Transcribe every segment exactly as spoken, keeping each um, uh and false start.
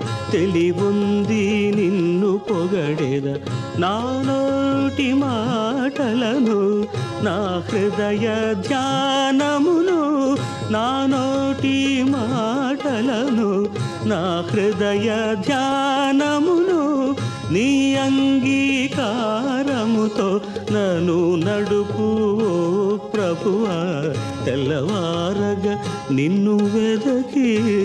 తెలివుంది నిన్ను పొగడెద నా నోటి మాటలను నా హృదయ ధ్యానమును నా నోటి మాటలను నా హృదయ ధ్యానమును నీ అంగీకారముతో నన్ను నడుపు ప్రభువా తెల్లవారగా నిన్ను వెదకి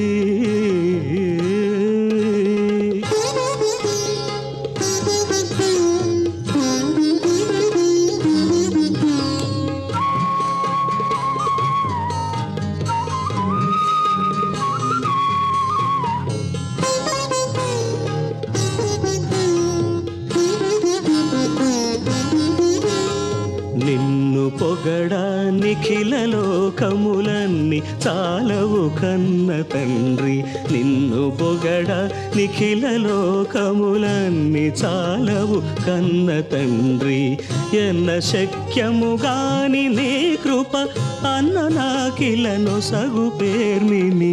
నిన్ను పొగడా నిఖిల లోకములన్నీ చాలవు కన్న తండ్రి నిన్ను పొగడా నిఖిల లోకములన్నీ చాలవు కన్న తండ్రి ఎన్న శక్యము గాని నీ కృప అన్న నాకిలను సగు పేర్మిని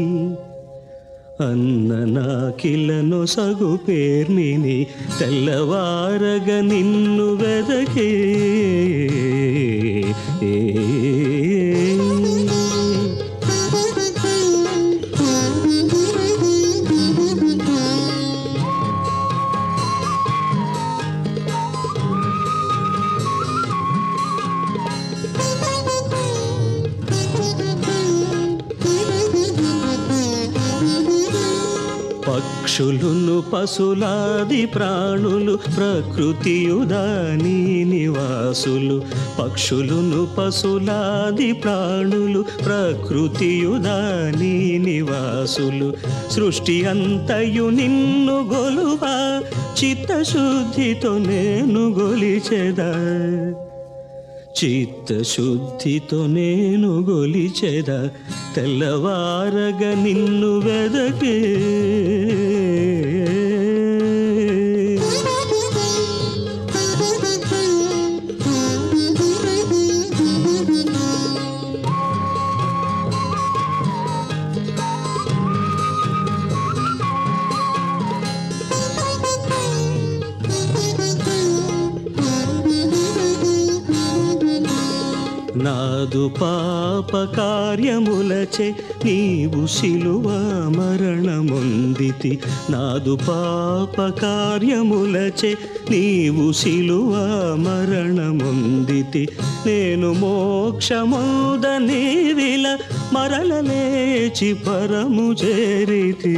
అన్న నాకిలను సగు పేర్మిని తెల్లవారగ నిన్ను వెదకే పక్షులును పశులాది ప్రాణులు ప్రకృతియుదాని నివాసులు పక్షులును పశులాది ప్రాణులు ప్రకృతియుదాని నివాసులు సృష్టి అంతయు నిన్ను గొలువా చిత్తశుద్ధితో నేను గొలిచెదా చిత్తశుద్ధితో నేను గొలిచెద తెల్లవారగ నిన్ను వెదకే నాదు పాప కార్యములచే నీవు శిలువ మరణముందితి నాదు పాప కార్యములచే నీవు శిలువ మరణముందితి నేను మోక్షముదని విల మరల లేచి పరము చేరితి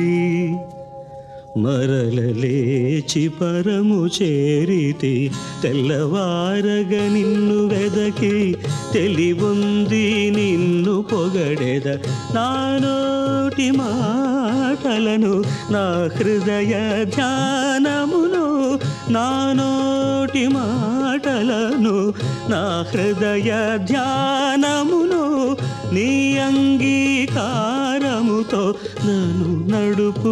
మరల లేచి పరము చేరితి తెల్లవారగ నిన్ను వెదకి తెలివుంది నిన్ను పొగడెద నా నోటి మాటలను నా హృదయ ధ్యానమును నా నోటి మాటలను నా హృదయ ధ్యానమును నీ అంగీకారముతో నన్ను నడుపు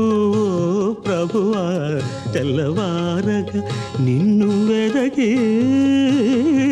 ప్రభువా తెల్లవారగా నిన్ను వెదకే